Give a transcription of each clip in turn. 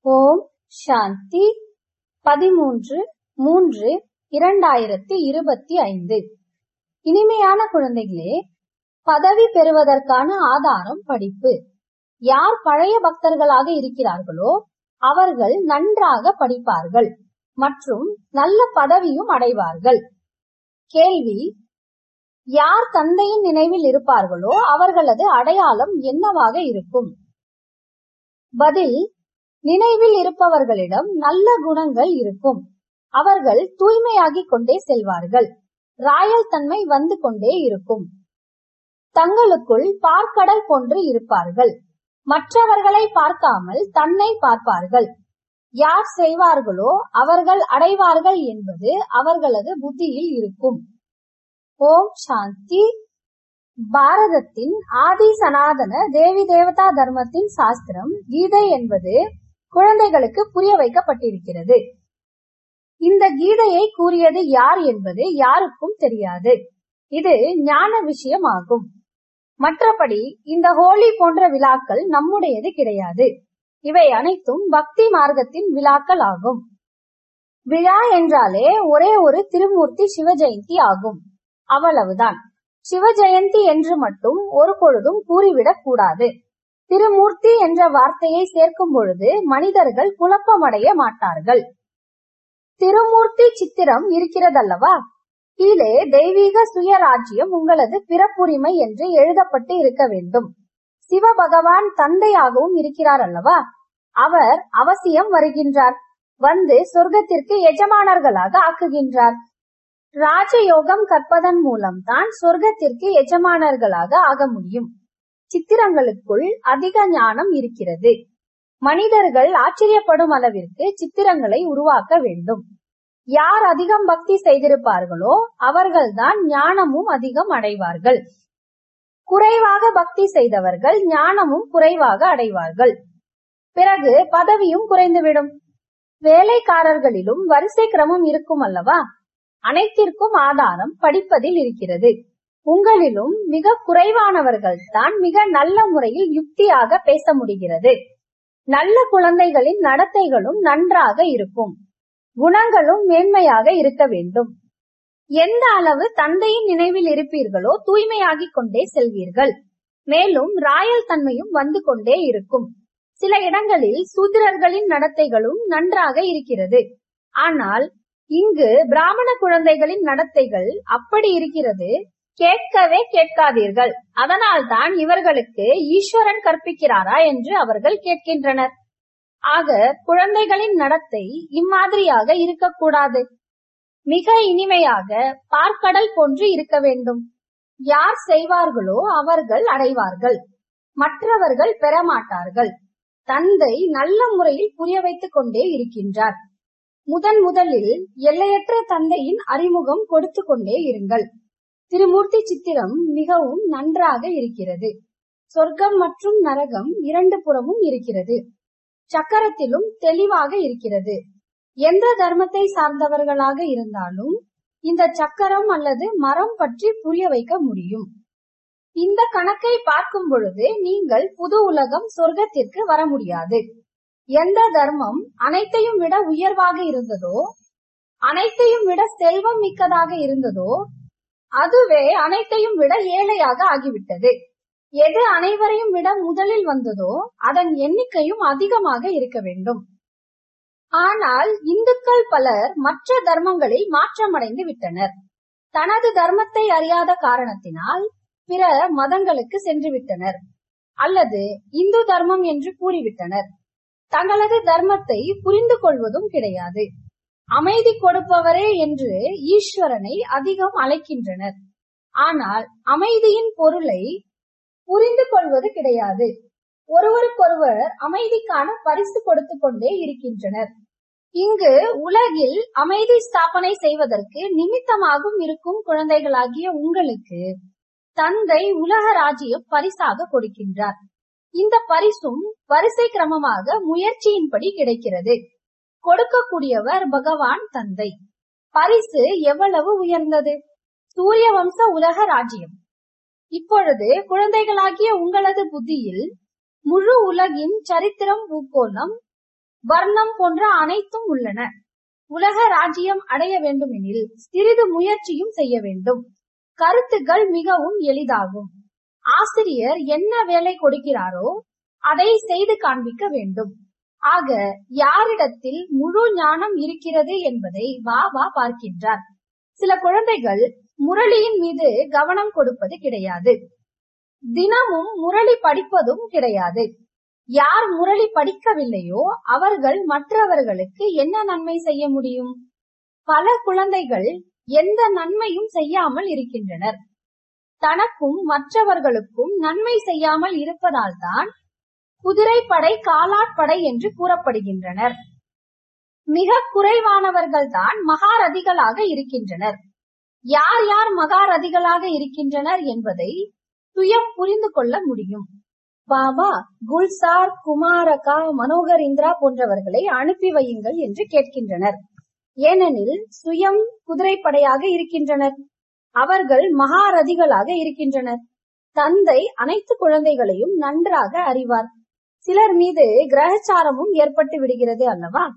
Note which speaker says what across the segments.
Speaker 1: ஓம் சாந்தி 13/3/2025. இனிமையான குழந்தைகளே, பதவி பெறுவதற்கான ஆதாரம் படிப்பு. யார் பழைய பக்தர்களாக இருக்கிறார்களோ அவர்கள் நன்றாக படிப்பார்கள் மற்றும் நல்ல பதவியும் அடைவார்கள். கேள்வி: யார் தந்தையின் நினைவில் இருப்பார்களோ அவர்களது அடையாளம் என்னவாக இருக்கும்? பதில்: நினைவில் இருப்பவர்களிடம் நல்ல குணங்கள் இருக்கும். அவர்கள் தூய்மையாகிக் கொண்டே செல்வார்கள். ராயல் தன்மை வந்து கொண்டே இருக்கும். தங்களுக்குள் பார்க்கடல் போன்று இருப்பார்கள். மற்றவர்களை பார்க்காமல் தன்னை பார்ப்பார்கள். யார் செய்வார்களோ அவர்கள் அடைவார்கள் என்பது அவர்களது புத்தியில் இருக்கும். ஓம் சாந்தி. பாரதத்தின் ஆதி சனாதன தேவி தேவதா தர்மத்தின் சாஸ்திரம் கீதை என்பது குழந்தைகளுக்கு புரிய வைக்கப்பட்டிருக்கிறது. இந்த கீதையை கூறியது யார் என்பது யாருக்கும் தெரியாது. இது ஞான விஷயம் ஆகும். மற்றபடி இந்த ஹோலி போன்ற விழாக்கள் நம்முடையது கிடையாது. இவை அனைத்தும் பக்தி மார்க்கத்தின் விழாக்கள் ஆகும். விழா என்றாலே ஒரே ஒரு திருமூர்த்தி சிவ ஜெயந்தி ஆகும். அவ்வளவுதான். சிவ ஜெயந்தி என்று மட்டும் ஒரு பொழுதும் கூறிவிடக் கூடாது. திருமூர்த்தி என்ற வார்த்தையை சேர்க்கும் பொழுது மனிதர்கள் குழப்பமடைய மாட்டார்கள். திருமூர்த்தி சித்திரம் இருக்கிறதல்லவா, கீழே தெய்வீக சுயராஜ்யம் உங்களது பிறப்புரிமை என்று எழுதப்பட்டு இருக்க வேண்டும். சிவ பகவான் தந்தையாகவும் இருக்கிறார் அல்லவா, அவர் அவசியம் வருகின்றார். வந்து சொர்க்கத்திற்கு எஜமானர்களாக ஆக்குகின்றார். ராஜயோகம் கற்பதன் மூலம் தான் சொர்க்கத்திற்கு எஜமானர்களாக ஆக முடியும். சித்திரங்களுக்குள் அதிக ஞானம் இருக்கிறது. மனிதர்கள் ஆச்சரியப்படும் அளவிற்கு சித்திரங்களை உருவாக்க வேண்டும். யார் அதிகம் பக்தி செய்திருப்பார்களோ அவர்கள்தான் ஞானமும் அதிகம் அடைவார்கள். குறைவாக பக்தி செய்தவர்கள் ஞானமும் குறைவாக அடைவார்கள். பிறகு பதவியும் குறைந்துவிடும். வேலைக்காரர்களிலும் வரிசை கிரமம் இருக்கும் அல்லவா. அனைத்திற்கும் ஆதாரம் படிப்பதில் இருக்கிறது. உங்களிலும் மிக குறைவானவர்கள் தான் மிக நல்ல முறையில் யுக்தியாக பேச முடிகிறது. நல்ல குழந்தைகளின் நடத்தைகளும் நன்றாக இருக்கும். குணங்களும் மேன்மையாக இருக்க வேண்டும். எந்த அளவு தந்தையின் நினைவில் இருப்பீர்களோ தூய்மையாகிக் கொண்டே செல்வீர்கள். மேலும் ராயல் தன்மையும் வந்து கொண்டே இருக்கும். சில இடங்களில் சூத்திரர்களின் நடத்தைகளும் நன்றாக இருக்கிறது. ஆனால் இங்கு பிராமண குழந்தைகளின் நடத்தைகள் அப்படி இருக்கிறது, கேட்கவே கேட்காதீர்கள். அதனால்தான் இவர்களுக்கு ஈஸ்வரன் கற்பிக்கிறாரா என்று அவர்கள் கேட்கின்றனர். ஆக குழந்தைகளின் நடத்தை இம்மாதிரியாக இருக்கக்கூடாது. மிக இனிமையாக பார்க்கடல் போன்று இருக்க வேண்டும். யார் செய்வார்களோ அவர்கள் அடைவார்கள். மற்றவர்கள் பெறமாட்டார்கள். தந்தை நல்ல முறையில் புரிய வைத்துக் கொண்டே இருக்கின்றார். முதலில் எல்லையற்ற தந்தையின் அறிமுகம் கொடுத்து கொண்டே இருங்கள். திருமூர்த்தி சித்திரம் மிகவும் நன்றாக இருக்கிறது. சொர்க்கம் மற்றும் நரகம் இரண்டு புறமும் இருக்கிறது. சக்கரத்திலும் தெளிவாக இருக்கிறது. எந்த தர்மத்தை சார்ந்தவர்களாக இருந்தாலும் இந்த சக்கரம் அல்லது மரம் பற்றி புரிய வைக்க முடியும். இந்த கணக்கை பார்க்கும் பொழுது நீங்கள் புது உலகம் சொர்க்கத்திற்கு வர முடியாது. எந்த தர்மம் அனைத்தையும் விட உயர்வாக இருந்ததோ, அனைத்தையும் விட செல்வம் மிக்கதாக இருந்ததோ, அதுவே அனைத்தையும் விட ஏழையாக ஆகிவிட்டது. எது அனைவரையும் விட முதலில் வந்ததோ அதன் எண்ணிக்கையும் அதிகமாக இருக்க வேண்டும். ஆனால் இந்துக்கள் பலர் மற்ற தர்மங்களில் மாற்றமடைந்து விட்டனர். தனது தர்மத்தை அறியாத காரணத்தினால் பிற மதங்களுக்கு சென்று விட்டனர். அல்லது இந்து தர்மம் என்று கூறிவிட்டனர். தங்களது தர்மத்தை புரிந்து கொள்வதும் கிடையாது. அமைதி கொடுப்பவரே என்று ஈஸ்வரனை அதிகம் அழைக்கின்றனர். ஆனால் அமைதியின் பொருளை புரிந்து கொள்வது கிடையாது. ஒருவருக்கொருவர் அமைதிக்கான பரிசு கொடுத்து கொண்டே இருக்கின்றனர். இங்கு உலகில் அமைதி ஸ்தாபனை செய்வதற்கு நிமித்தமாகவும் இருக்கும் குழந்தைகளாகிய உங்களுக்கு தந்தை உலக ராஜ்யம் பரிசாக கொடுக்கின்றார். இந்த பரிசும் வரிசை கிரமமாக முயற்சியின்படி கிடைக்கிறது. கொடுக்கக்கூடியவர் பகவான் தந்தை. பரிசு எவ்வளவு உயர்ந்தது! சூரிய வம்ச உலக ராஜ்யம். இப்பொழுது குழந்தைகளாகிய உங்களது புத்தியில் முழு உலகின் சரித்திரம் பூகோளம் வர்ணம் போன்ற அனைத்தும் உள்ளன. உலக ராஜ்யம் அடைய வேண்டுமெனில் சிறிது முயற்சியும் செய்ய வேண்டும். கருத்துக்கள் மிகவும் எளிதாகும். ஆசிரியர் என்ன வேலை கொடுக்கிறாரோ அதை செய்து காண்பிக்க வேண்டும். ஆக யாரிடத்தில் முழு ஞானம் இருக்கிறது என்பதை பாபா பார்க்கின்றார். சில குழந்தைகள் முரளியின் மீது கவனம் கொடுப்பது கிடையாது. தினமும் முரளி படிப்பதும் கிடையாது. யார் முரளி படிக்கவில்லையோ அவர்கள் மற்றவர்களுக்கு என்ன நன்மை செய்ய முடியும்? பல குழந்தைகள் எந்த நன்மையும் செய்யாமல் இருக்கின்றனர். தனக்கும் மற்றவர்களுக்கும் நன்மை செய்யாமல் இருப்பதால் தான் குதிரைப்படை காலாட்படை என்று கூறப்படுகின்றனர். மிக குறைவானவர்கள் தான் மகாரதிகளாக இருக்கின்றனர். யார் யார் மகாரதிகளாக இருக்கின்றனர் என்பதை சுயம் புரிந்து கொள்ள முடியும். பாபா குல்சார், குமாரகா, மனோகர் இந்திரா போன்றவர்களை அனுப்பி வையுங்கள் என்று கேட்கின்றனர். ஏனெனில் சுயம் குதிரைப்படையாக இருக்கின்றனர். அவர்கள் மகாரதிகளாக இருக்கின்றனர். தந்தை அனைத்து குழந்தைகளையும் நன்றாக அறிவார். சிலர் மீது கிரகச்சாரமும் ஏற்பட்டு விடுகிறது அல்லவா?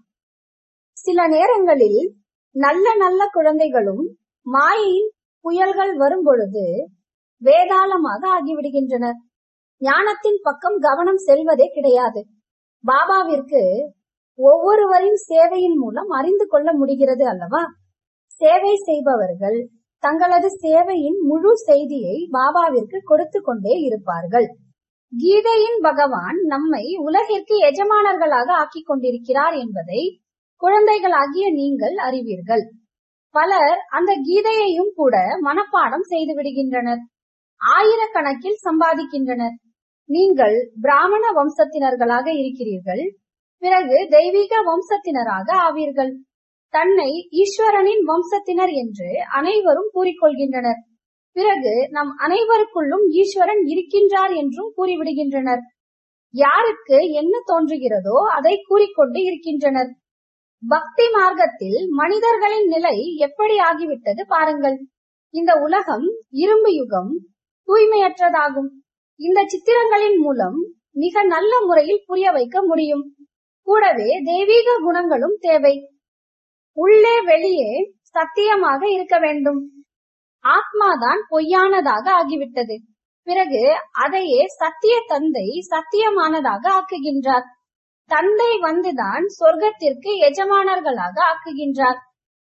Speaker 1: சில நேரங்களில் நல்ல நல்ல குழந்தைகளும் மாயையின் புயல்கள் வரும் பொழுது வேதாளமாக ஆகிவிடுகின்றனர். ஞானத்தின் பக்கம் கவனம் செல்வதே கிடையாது. பாபாவிற்கு ஒவ்வொருவரின் சேவையின் மூலம் அறிந்து கொள்ள முடிகிறது அல்லவா? சேவை செய்பவர்கள் தங்களது சேவையின் முழு செய்தியை பாபாவிற்கு கொடுத்து கொண்டே இருப்பார்கள். கீதையின் பகவான் நம்மை உலகிற்கு எஜமானர்களாக ஆக்கிக் கொண்டிருக்கிறார் என்பதை குழந்தைகளாகிய நீங்கள் அறிவீர்கள். பலர் அந்த கீதையையும் கூட மனப்பாடம் செய்து விடுகின்றனர். ஆயிரக்கணக்கில் சம்பாதிக்கின்றனர். நீங்கள் பிராமண வம்சத்தினர்களாக இருக்கிறீர்கள். பிறகு தெய்வீக வம்சத்தினராக ஆவீர்கள். தன்னை ஈஸ்வரனின் வம்சத்தினர் என்று அனைவரும் கூறிக்கொள்கின்றனர். பிறகு நம் அனைவருக்குள்ளும் ஈஸ்வரன் இருக்கின்றார் என்றும் கூறிவிடுகின்றனர். யாருக்கு என்ன தோன்றுகிறதோ அதை கூறிக்கொண்டு இருக்கின்றனர். பக்தி மார்க்கத்தில் மனிதர்களின் நிலை எப்படி ஆகிவிட்டது பாருங்கள். இந்த உலகம் இரும்பு யுகம், தூய்மையற்றதாகும். இந்த சித்திரங்களின் மூலம் மிக நல்ல முறையில் புரிய வைக்க முடியும். கூடவே தெய்வீக குணங்களும் தேவை. உள்ளே வெளியே சத்தியமாக இருக்க வேண்டும். ஆத்மாதான் பொய்யானதாக ஆகிவிட்டது. பிறகு அதையே சத்திய தந்தை சத்தியமானதாக ஆக்குகின்றார். தந்தை வந்துதான் சொர்க்கத்திற்கு எஜமானர்களாக ஆக்குகின்றார்.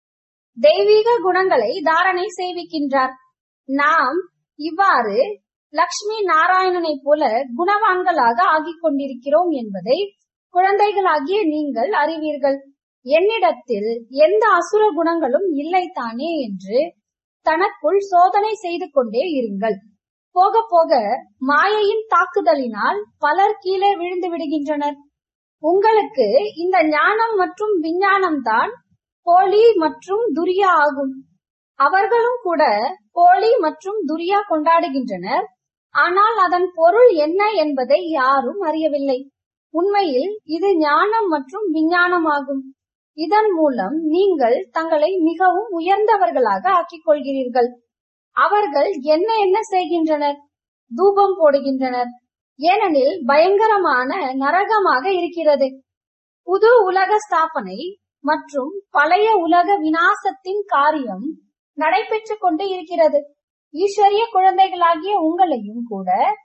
Speaker 1: தெய்வீக குணங்களை தாரணை செய்விக்கின்றார். நாம் இவ்வாறு லக்ஷ்மி நாராயணனை போல குணவான்களாக ஆகிக் கொண்டிருக்கிறோம் என்பதை குழந்தைகளாகிய நீங்கள் அறிவீர்கள். என்னிடத்தில் எந்த அசுர குணங்களும் இல்லைத்தானே என்று தனக்குள் சோதனை செய்து கொண்டே இருங்கள். போக போக மாயையின் தாக்குதலினால் பலர் கீழே விழுந்து விடுகின்றனர். உங்களுக்கு இந்த ஞானம் மற்றும் விஞ்ஞானம் தான் போலி மற்றும் துரியா ஆகும். அவர்களும் கூட போலி மற்றும் துரியா கொண்டாடுகின்றனர். ஆனால் அதன் பொருள் என்ன என்பதை யாரும் அறியவில்லை. உண்மையில் இது ஞானம் மற்றும் விஞ்ஞானம் ஆகும். இதன் மூலம் நீங்கள் தங்களை மிகவும் உயர்ந்தவர்களாக ஆக்கிக் கொள்கிறீர்கள். அவர்கள் என்ன என்ன செய்கின்றனர்? தூபம் போடுகின்றனர். ஏனெனில் பயங்கரமான நரகமாக இருக்கிறது. புது உலக ஸ்தாபனை மற்றும் பழைய உலக விநாசத்தின் காரியம் நடைபெற்றுக் கொண்டு இருக்கிறது. ஈஸ்வரிய குழந்தைகளாகிய உங்களையும் கூட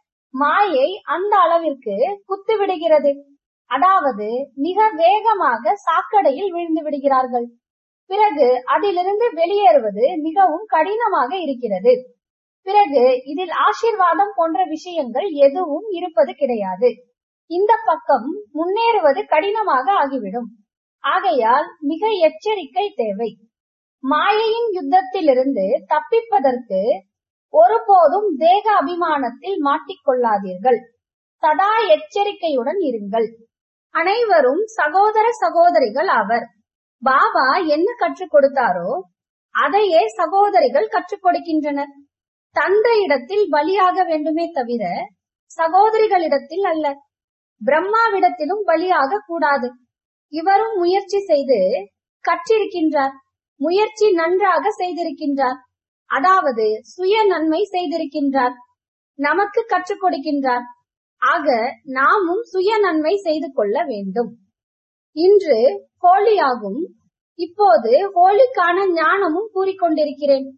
Speaker 1: மாயை அந்த அளவிற்கு குத்து விடுகிறது. அதாவது மிக வேகமாக சாக்கடையில் விழுந்து விடுகிறார்கள். பிறகு அதிலிருந்து வெளியேறுவது மிகவும் கடினமாக இருக்கிறது. பிறகு இதில் ஆசீர்வாதம் போன்ற விஷயங்கள் எதுவும் இருப்பது கிடையாது. இந்த பக்கம் முன்னேறுவது கடினமாக ஆகிவிடும். ஆகையால் மிக எச்சரிக்கை தேவை. மாயையின் யுத்தத்திலிருந்து தப்பிப்பதற்கு ஒருபோதும் தேக அபிமானத்தில் மாட்டிக்கொள்ளாதீர்கள். சதா எச்சரிக்கையுடன் இருங்கள். அனைவரும் சகோதர சகோதரிகள் ஆவர். பாபா என்ன கற்றுக் கொடுத்தாரோ அதையே சகோதரிகள் கற்றுக் கொடுக்கின்றனர். தந்தையிடத்தில் பலியாக வேண்டுமே தவிர சகோதரிகளிடத்தில் அல்ல. பிரம்மாவிடத்திலும் பலியாக கூடாது. இவரும் முயற்சி செய்து கற்றிருக்கின்றார். முயற்சி நன்றாக செய்திருக்கின்றார். அதாவது சுய நன்மை செய்திருக்கின்றார். நமக்கு கற்றுக் கொடுக்கின்றார். ஆக நாமும் சுய நன்மை செய்து கொள்ள வேண்டும். இன்று ஹோலியாகும். இப்போது ஹோலிக்கான ஞானமும் கூறிக்கொண்டிருக்கிறேன்.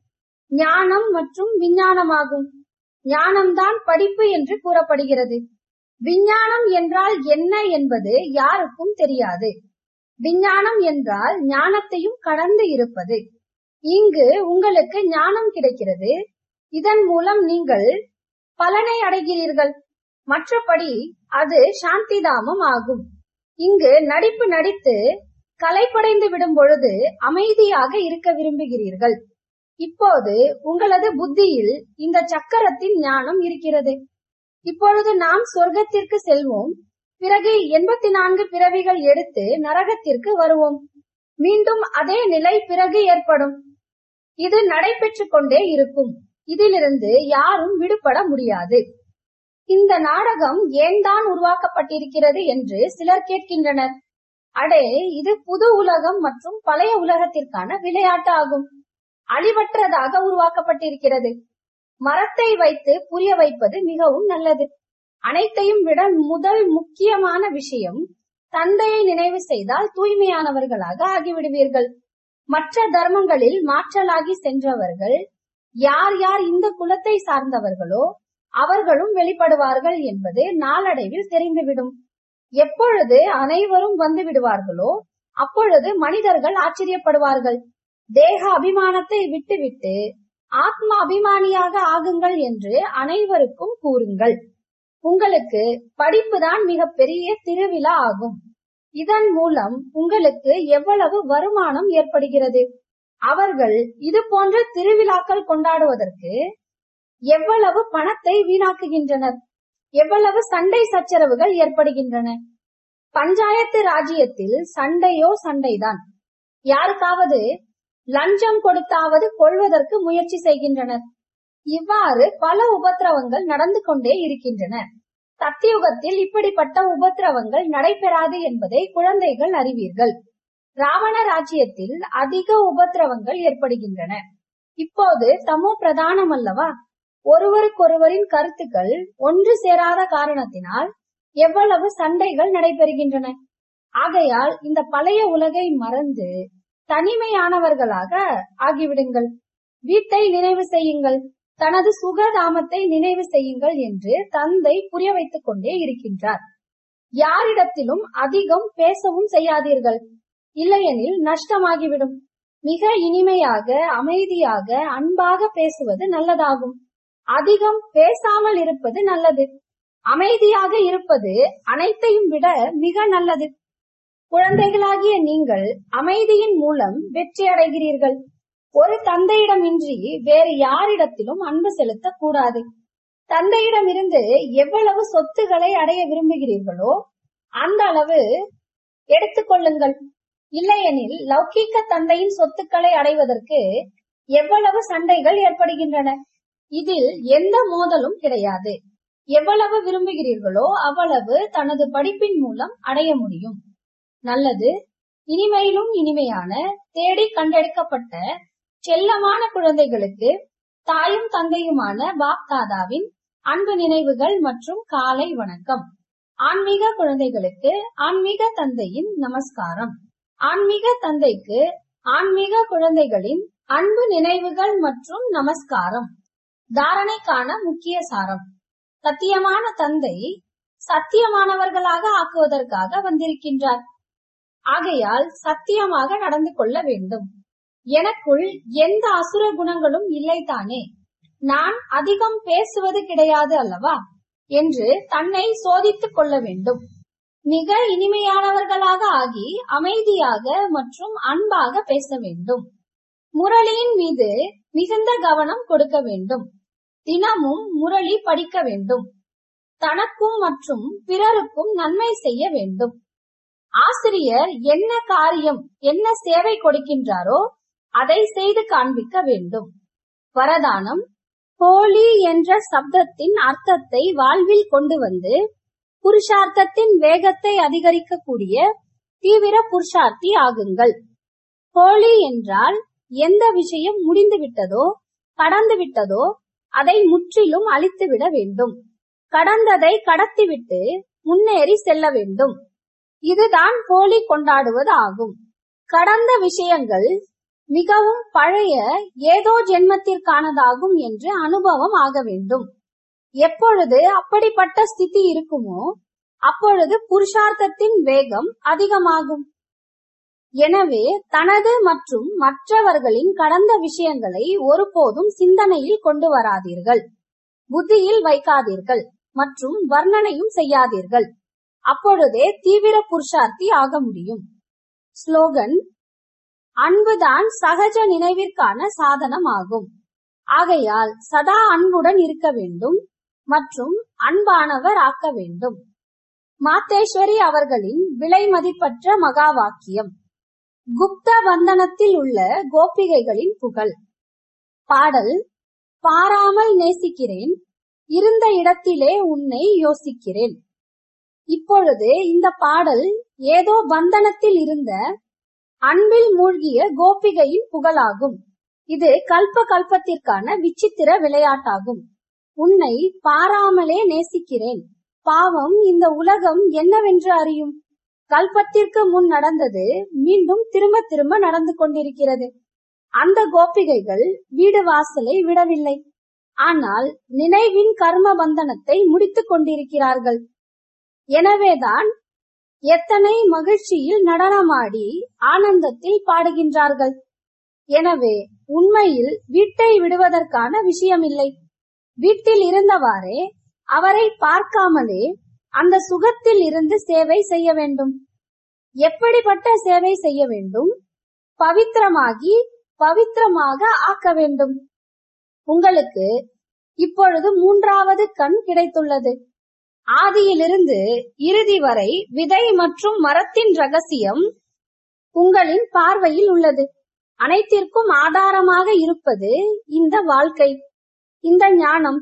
Speaker 1: ஞானம் மற்றும் விஞ்ஞானமாகும். ஞானம்தான் படிப்பு என்று கூறப்படுகிறது. விஞ்ஞானம் என்றால் என்ன என்பது யாருக்கும் தெரியாது. விஞ்ஞானம் என்றால் ஞானத்தையும் கடந்து இருப்பது. இங்கு உங்களுக்கு ஞானம் கிடைக்கிறது. இதன் மூலம் நீங்கள் பலனை அடைகிறீர்கள். மற்றபடி அது சாந்திதாமம் ஆகும். இங்கு நடிப்பு நடித்து கலைப்படைந்து விடும் பொழுது அமைதியாக இருக்க விரும்புகிறீர்கள். இப்போது உங்களது புத்தியில் இந்த சக்கரத்தின் ஞானம் இருக்கிறது. இப்பொழுது நாம் சொர்க்கத்திற்கு செல்வோம். பிறகு 84 பிறவிகள் எடுத்து நரகத்திற்கு வருவோம். மீண்டும் அதே நிலை பிறகு ஏற்படும். இது நடைபெற்றுக் கொண்டே இருக்கும். இதிலிருந்து யாரும் விடுபட முடியாது. இந்த நாடகம் ஏன் தான் உருவாக்கப்பட்டிருக்கிறது என்று சிலர் கேட்கின்றனர். அடே, இது புது உலகம் மற்றும் பழைய உலகத்திற்கான விளையாட்டு ஆகும். அழிவற்றதாக உருவாக்கப்பட்டிருக்கிறது. மரத்தை வைத்து புரிய வைப்பது மிகவும் நல்லது. அனைத்தையும் விட முதல் முக்கியமான விஷயம், தந்தையை நினைவு செய்தால் தூய்மையானவர்களாக ஆகிவிடுவீர்கள். மற்ற தர்மங்களில் மாற்றலாகி சென்றவர்கள் யார் யார் இந்த குலத்தை சார்ந்தவர்களோ அவர்களும் வெளிப்படுவார்கள் என்பது நாளடைவில் தெரிந்துவிடும். எப்பொழுது அனைவரும் வந்து விடுவார்களோ அப்பொழுது மனிதர்கள் ஆச்சரியப்படுவார்கள். தேக அபிமானத்தை விட்டுவிட்டு ஆத்ம அபிமானியாக ஆகுங்கள் என்று அனைவருக்கும் கூறுங்கள். உங்களுக்கு படிப்புதான் மிகப்பெரிய திருவிழா ஆகும். இதன் மூலம் உங்களுக்கு எவ்வளவு வருமானம் ஏற்படுகிறது. அவர்கள் இது போன்ற திருவிழாக்கள் கொண்டாடுவதற்கு எவ்வளவு பணத்தை வீணாக்குகின்றனர். எவ்வளவு சண்டை சச்சரவுகள் ஏற்படுகின்றன. பஞ்சாயத்து ராஜ்யத்தில் சண்டையோ சண்டைதான். யாருக்காவது லஞ்சம் கொடுத்தாவது கொள்வதற்கு முயற்சி செய்கின்றனர். இவ்வாறு பல உபத்திரவங்கள் நடந்து கொண்டே இருக்கின்றன. சத்தியுகத்தில் இப்படிப்பட்ட உபத்திரவங்கள் நடைபெறாது என்பதை குழந்தைகள் அறிவீர்கள். ராவண ராஜ்யத்தில் அதிக உபத்திரவங்கள் ஏற்படுகின்றன. இப்போது தமோ பிரதானம் அல்லவா? ஒருவருக்கொருவரின் கருத்துக்கள் ஒன்று சேராத காரணத்தினால் எவ்வளவு சண்டைகள் நடைபெறுகின்றன. ஆகையால் இந்த பழைய உலகை மறந்து தனிமையானவர்களாக ஆகிவிடுங்கள். வீட்டை நினைவு செய்யுங்கள், தனது சுகதாமத்தை நினைவு செய்யுங்கள் என்று தந்தை புரிய வைத்துக் கொண்டே இருக்கின்றார். யாரிடத்திலும் அதிகம் பேசவும் செய்யாதீர்கள், இல்லையெனில் நஷ்டமாகிவிடும். மிக இனிமையாக, அமைதியாக, அன்பாக பேசுவது நல்லதாகும். அதிகம் பேசாமல் இருப்பது நல்லது. அமைதியாக இருப்பது அனைத்தையும் விட மிக நல்லது. குழந்தைகளாகிய நீங்கள் அமைதியின் மூலம் வெற்றி அடைகிறீர்கள். ஒரு தந்தையிடமின்றி வேறு யாரிடத்திலும் அன்பு செலுத்தக் கூடாது. தந்தையிடமிருந்து எவ்வளவு சொத்துக்களை அடைய விரும்புகிறீர்களோ அந்த அளவு எடுத்துக்கொள்ளுங்கள். இல்லையெனில் லௌகீக தந்தையின் சொத்துக்களை அடைவதற்கு எவ்வளவு சண்டைகள் ஏற்படுகின்றன. இதில் எந்த மோதலும் கிடையாது. எவ்வளவு விரும்புகிறீர்களோ அவ்வளவு தனது படிப்பின் மூலம் அடைய முடியும். நல்லது. இனிமையிலும் இனிமையான, தேடி கண்டெடுக்கப்பட்ட செல்லமான குழந்தைகளுக்கு தாயும் தந்தையுமான பாப் தாதாவின் அன்பு நினைவுகள் மற்றும் காலை வணக்கம். ஆன்மீக குழந்தைகளுக்கு ஆன்மீக தந்தையின் நமஸ்காரம். ஆன்மீக தந்தைக்கு ஆன்மீக குழந்தைகளின் அன்பு நினைவுகள் மற்றும் நமஸ்காரம். தாரணைக்கான முக்கிய சாரம்: சத்தியமான தந்தை சத்தியமானவர்களாக ஆக்குவதற்காக வந்திருக்கின்றார். ஆகையால் சத்தியமாக நடந்து கொள்ள வேண்டும். எனக்குள் எந்த அசுர குணங்களும் இல்லைதானே, நான் அதிகம் பேசுவது கிடையாது அல்லவா என்று தன்னை சோதித்துக் கொள்ள வேண்டும். மிக இனிமையானவர்களாக ஆகி அமைதியாக மற்றும் அன்பாக பேச வேண்டும். முரளியின் மீது மிகுந்த கவனம் கொடுக்க வேண்டும். தினமும் முரளி படிக்க வேண்டும். தனக்கும் மற்றும் பிறருக்கும் நன்மை செய்ய வேண்டும். ஆசிரியர் என்ன காரியம், என்ன சேவை கொடுக்கின்றாரோ அதை செய்து காண்பிக்க வேண்டும். வரதானம்: ஹோலி என்ற சப்தத்தின் அர்த்தத்தை வாழ்வில் கொண்டு வந்து புருஷார்த்தத்தின் வேகத்தை அதிகரிக்கக்கூடிய தீவிர புருஷார்த்தி ஆகுங்கள். ஹோலி என்றால் எந்த விஷயம் முடிந்து விட்டதோ, கடந்து விட்டதோ அதை முற்றிலும் அழித்துவிட வேண்டும். கடந்ததை கடத்திவிட்டு முன்னேறி செல்ல வேண்டும். இதுதான் ஹோலி கொண்டாடுவது ஆகும். கடந்த விஷயங்கள் மிகவும் பழைய ஏதோ ஜென்மத்திற்கானதாகும் என்று அனுபவம் ஆக வேண்டும். எப்பொழுது அப்படிப்பட்ட ஸ்திதி இருக்குமோ அப்பொழுது புருஷார்த்தத்தின் வேகம் அதிகமாகும். எனவே தனது மற்றும் மற்றவர்களின் கடந்த விஷயங்களை ஒருபோதும் சிந்தனையில் கொண்டு வராதீர்கள், புத்தியில் வைக்காதீர்கள் மற்றும் வர்ணனையும் செய்யாதீர்கள். அப்பொழுதே தீவிர புருஷார்த்தி ஆக முடியும். ஸ்லோகன்: அன்புதான் சகஜ நினைவிற்கான சாதனம் ஆகும். ஆகையால் சதா அன்புடன் இருக்க வேண்டும் மற்றும் அன்பானவர் ஆக்க வேண்டும். மாத்தேஸ்வரி அவர்களின் விலை மதிப்பற்ற மகா வாக்கியம். குப்த வந்தனத்தில் உள்ள கோபிகைகளின் புகழ். பாடல்: பாராமல் நேசிக்கிறேன், இருந்த இடத்திலே உன்னை யோசிக்கிறேன். இப்பொழுது இந்த பாடல் ஏதோ பந்தனத்தில் இருந்த அன்பில் மூழ்கிய கோபிகையின் புகழாகும். இது கல்ப கல்பத்திற்கான விசித்திர விளையாட்டாகும். உன்னை பாராமலே நேசிக்கிறேன். பாவம், இந்த உலகம் என்னவென்று அறியும்? கல்பத்திற்கு முன் நடந்தது மீண்டும் திரும்ப திரும்ப நடந்து கொண்டிருக்கிறது. அந்த கோபிகைகள் வீடு வாசலை விடவில்லை, ஆனால் நினைவின் கர்ம பந்தனத்தை முடித்துக் கொண்டிருக்கிறார்கள். எனவேதான் எத்தனை மகிழ்ச்சியில் நடனமாடி ஆனந்தத்தில் பாடுகின்றார்கள். எனவே உண்மையில் வீட்டை விடுவதற்கான விஷயமில்லை. வீட்டில் இருந்தவாறே அவரை பார்க்காமலே அந்த சுகத்தில் இருந்து சேவை செய்ய வேண்டும். எப்படிப்பட்ட சேவை செய்ய வேண்டும்? பவித்திரமாகி பவித்திரமாக ஆக்க வேண்டும். உங்களுக்கு இப்பொழுது மூன்றாவது கண் கிடைத்துள்ளது. ஆதியிலிருந்து இறுதி வரை விதை மற்றும் மரத்தின் ரகசியம் உங்களின் பார்வையில் உள்ளது. அனைத்திற்கும் ஆதாரமாக இருப்பது இந்த வாழ்க்கை, இந்த ஞானம்.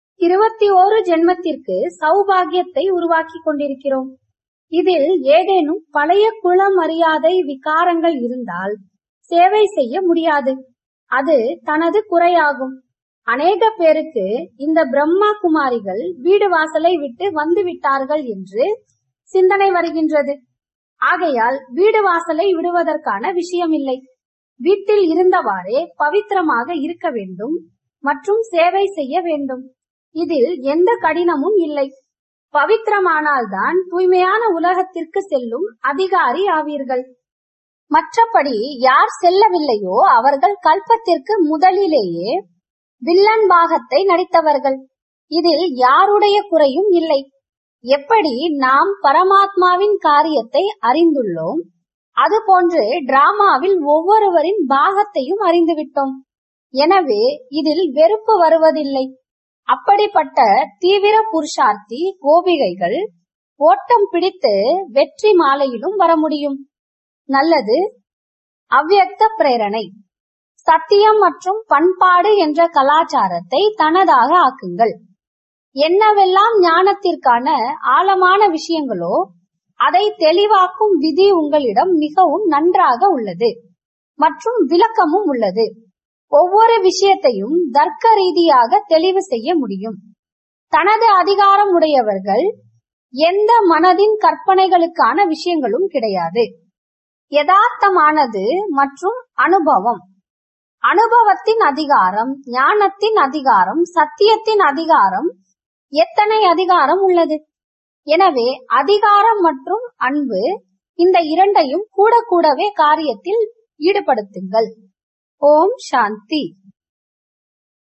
Speaker 1: 21 ஜென்மத்திற்கு சௌபாகியத்தை உருவாக்கி கொண்டிருக்கிறோம். இதில் ஏதேனும் பழைய குல மரியாதை விகாரங்கள் இருந்தால் சேவை செய்ய முடியாது. அது தனது குறையாகும். அநேக பேருக்கு இந்த பிரம்மா குமாரிகள் வீடு வாசலை விட்டு வந்து விட்டார்கள் என்று சிந்தனை வருகின்றது. ஆகையால் வீடு வாசலை விடுவதற்கான விஷயமில்லை. வீட்டில் இருந்தவாறே பவித்திரமாக இருக்க வேண்டும் மற்றும் சேவை செய்ய வேண்டும். இதில் எந்த கடினமும் இல்லை. பவித்திரமானால்தான் தூய்மையான உலகத்திற்கு செல்லும் அதிகாரி ஆவீர்கள். மற்றபடி யார் செல்லவில்லையோ அவர்கள் கல்பத்திற்கு முதலிலேயே வில்லன் பாகத்தை நடித்தவர்கள். இதில் யாருடைய குறையும் இல்லை. எப்படி நாம் பரமாத்மாவின் காரியத்தை அறிந்துள்ளோம், அதுபோன்று டிராமாவில் ஒவ்வொருவரின் பாகத்தையும் அறிந்துவிட்டோம். எனவே இதில் வெறுப்பு வருவதில்லை. அப்படிப்பட்ட தீவிர புருஷார்த்தி கோபிகைகள் ஓட்டம் பிடித்து வெற்றி மாலையிலும் வர முடியும். நல்லது. அவ்யக்த பிரேரணை. சத்தியம் மற்றும் பண்பாடு என்ற கலாச்சாரத்தை தனதாக ஆக்குங்கள். என்னவெல்லாம் ஞானத்திற்கான ஆழமான விஷயங்களோ அதை தெளிவாக்கும் விதி உங்களிடம் மிகவும் நன்றாக உள்ளது மற்றும் விளக்கமும் உள்ளது. ஒவ்வொரு விஷயத்தையும் தர்க்க ரீதியாக தெளிவு செய்ய முடியும். தனது அதிகாரம் உடையவர்கள் எந்த மனதின் கற்பனைகளுக்கான விஷயங்களும் கிடையாது. யதார்த்தமானது மற்றும் அனுபவம். அனுபவத்தின் அதிகாரம், ஞானத்தின் அதிகாரம், சத்தியத்தின் அதிகாரம், எத்தனை அதிகாரம் உள்ளது. எனவே அதிகாரம் மற்றும் அன்பு, இந்த இரண்டையும் கூட கூடவே காரியத்தில் ஈடுபடுத்துங்கள். ஓம் சாந்தி.